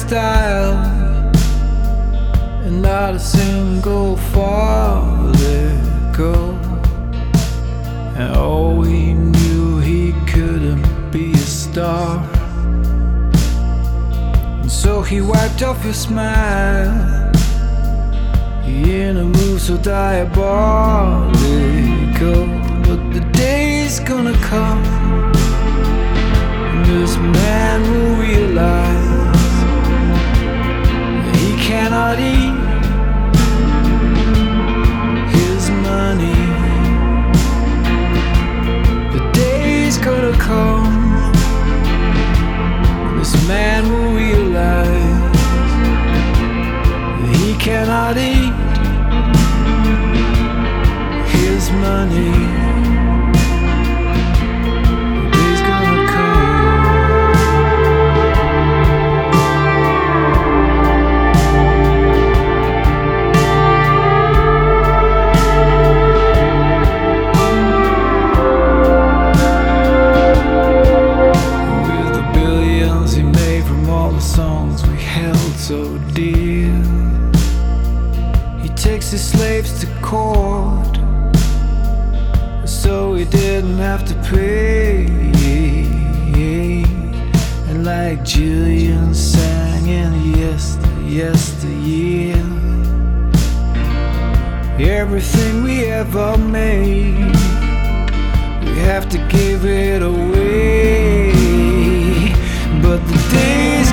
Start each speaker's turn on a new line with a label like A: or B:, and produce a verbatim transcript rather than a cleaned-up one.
A: style, and not a single follicle. And oh, he knew he couldn't be a star, and so he wiped off his smile in a move so diabolical. But the day's gonna come, and this man will realize that he cannot eat his money. The day's gonna come, and this man will realize that he cannot eat his money. The day's gonna come. With the billions he made from all the songs we held so dear, he takes his slaves to court so he didn't have to pay. And like Jillian sang in yester, yesteryear, everything we ever made, we have to give it away. But the days